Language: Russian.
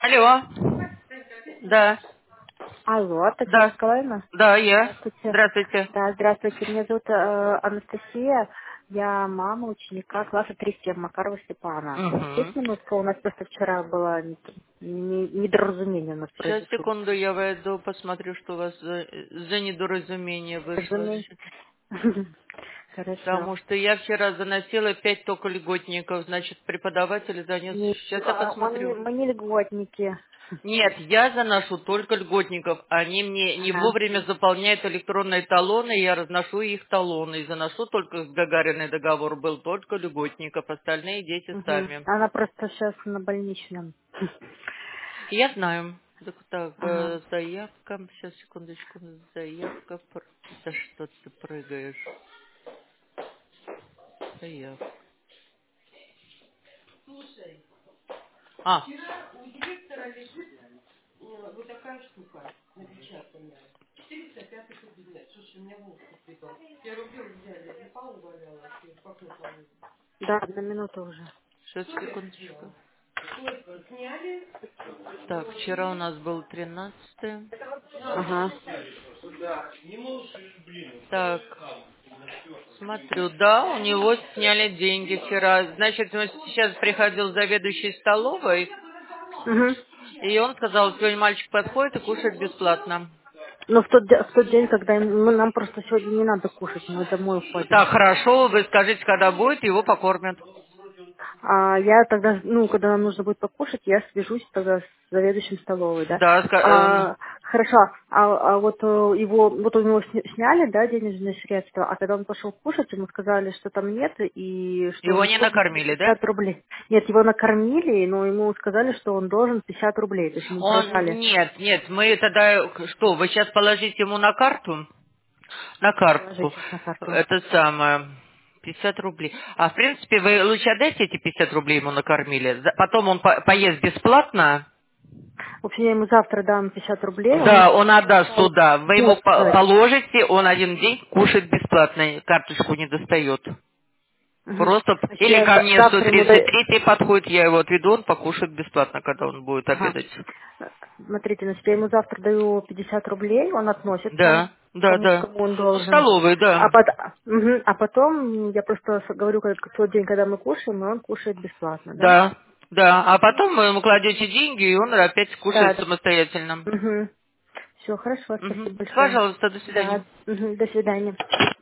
Алло. Да. Алло, Татьяна Да. Николаевна? Да, я. Здравствуйте. Здравствуйте. Да, здравствуйте. Меня зовут Анастасия. Я мама ученика класса 3 Макарова Степана. У вас есть Угу. минутка? У нас просто вчера было недоразумение у нас Сейчас, произошло. секунду, я войду, посмотрю, что у вас за недоразумение вышло. Разумеется. Хорошо. Потому что я вчера заносила 5 только льготников, значит, преподаватель занес. Нет, Сейчас я посмотрю. мы не льготники. Нет, я заношу только льготников. Они мне не Ага. вовремя заполняют электронные талоны, я разношу их талоны. И заношу только, с Гагариной договор был, только льготников. Остальные дети Угу. сами. Она просто сейчас на больничном. Я знаю. Так, так, Ага. заявка. Сейчас, секундочку. Заявка. Да что ты прыгаешь? Заявка. А, Да, на минуту уже. сейчас, секундочку. Так, вчера у нас был 13. Ага. Так, смотрю, да, у него сняли деньги вчера. Значит, он сейчас приходил заведующий столовой, Угу. и он сказал, сегодня мальчик подходит и кушает бесплатно. Но в тот день, когда нам просто сегодня не надо кушать, мы домой уходим. Так, хорошо, вы скажите, когда будет, его покормят. А я тогда, ну, когда нам нужно будет покушать, я свяжусь тогда с заведующим столовой, да. Да, Хорошо, вот его, вот у него сняли, да, денежные средства, а когда он пошел кушать, ему сказали, что там нет, и что его он не должен накормили, да? 50 рублей. Нет, его накормили, но ему сказали, что он должен 50 рублей, то есть ему Он, продали. нет, нет, мы тогда, что, вы сейчас положите ему на карту? На Положи карту. сейчас на карту. Это самое, 50 рублей. А в принципе, вы лучше отдайте эти 50 рублей ему накормили. Потом он поест бесплатно. В общем, я ему завтра дам 50 рублей, он Да, он отдаст написал туда. Вы ему почтой. положите, он один день кушает бесплатно, карточку не достает. Мгм. Просто, Значит, или я ко мне завтра ему даю... 133 подходит, я его отведу, он покушает бесплатно, когда он будет Ага. обедать. Смотрите, значит, я ему завтра даю 50 рублей, он относит там, Да, да, да. кому он В должен. столовой, да. А потом я просто говорю, как тот день, когда мы кушаем, и он кушает бесплатно, да? Да, да. А потом вы ему кладете деньги, и он опять Да, кушает да. самостоятельно. Угу. Все, хорошо, Мгм. спасибо большое. Пожалуйста, до свидания. Да, до свидания.